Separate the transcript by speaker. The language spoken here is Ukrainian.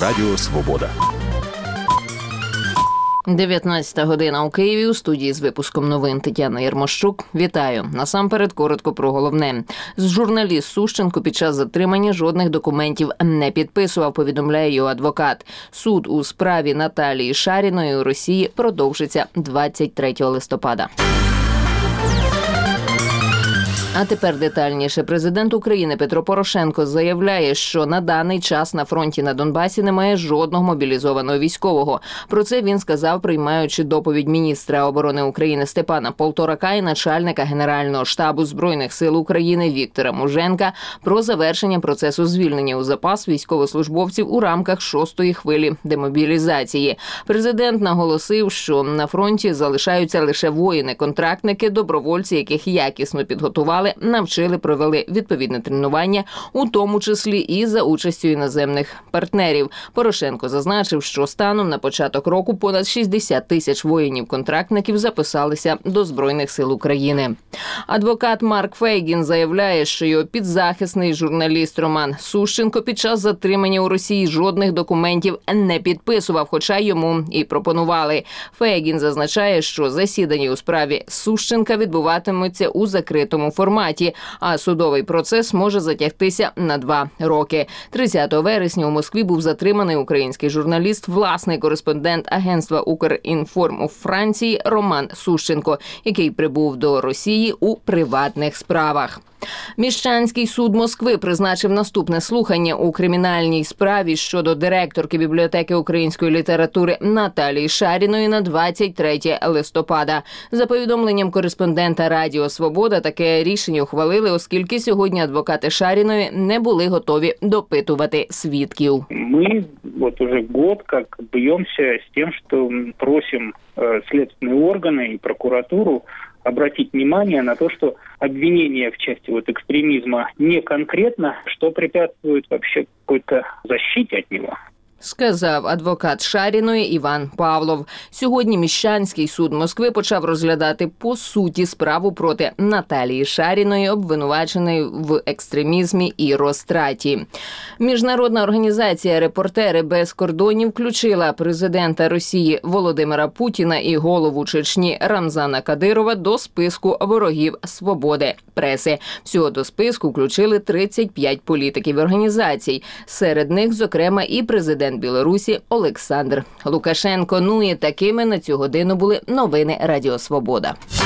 Speaker 1: Радіо Свобода.
Speaker 2: 19 година у Києві. У студії з випуском новин Тетяна Єрмощук. Вітаю. Насамперед коротко про головне. Журналіст Сущенко під час затримання жодних документів не підписував, повідомляє його адвокат. Суд у справі Наталії Шаріної у Росії продовжиться 23 листопада. А тепер детальніше. Президент України Петро Порошенко заявляє, що на даний час на фронті на Донбасі немає жодного мобілізованого військового. Про це він сказав, приймаючи доповідь міністра оборони України Степана Полторака і начальника Генерального штабу Збройних сил України Віктора Муженка про завершення процесу звільнення у запас військовослужбовців у рамках 6-ї хвилі демобілізації. Президент наголосив, що на фронті залишаються лише воїни-контрактники, добровольці, яких якісно підготували, навчили, провели відповідне тренування, у тому числі і за участю іноземних партнерів. Порошенко зазначив, що станом на початок року понад 60 тисяч воїнів-контрактників записалися до Збройних сил України. Адвокат Марк Фейгін заявляє, що його підзахисний журналіст Роман Сущенко під час затримання у Росії жодних документів не підписував, хоча йому і пропонували. Фейгін зазначає, що засідання у справі Сущенка відбуватимуться у закритому форматі, а судовий процес може затягтися на 2 роки. 30 вересня у Москві був затриманий український журналіст, власний кореспондент агентства «Укрінформ» у Франції Роман Сущенко, який прибув до Росії у приватних справах. Міщанський суд Москви призначив наступне слухання у кримінальній справі щодо директорки бібліотеки української літератури Наталії Шаріної на 23 листопада. За повідомленням кореспондента Радіо Свобода, таке рішення ухвалили, оскільки сьогодні адвокати Шаріної не були готові допитувати свідків.
Speaker 3: Ми уже год как бьемся з тим, що просимо слідчі органи і прокуратуру обратить внимание на то, что обвинение в части экстремизма не конкретно, что препятствует вообще какой-то защите от него.
Speaker 2: Сказав адвокат Шаріної Іван Павлов. Сьогодні Міщанський суд Москви почав розглядати по суті справу проти Наталії Шаріної, обвинуваченої в екстремізмі і розтраті. Міжнародна організація «Репортери без кордонів» включила президента Росії Володимира Путіна і голову Чечні Рамзана Кадирова до списку ворогів свободи преси. Всього до списку включили 35 політиків і організацій. Серед них, зокрема, і президент Білорусі Олександр Лукашенко. Ну і такими на цю годину були новини Радіо Свобода.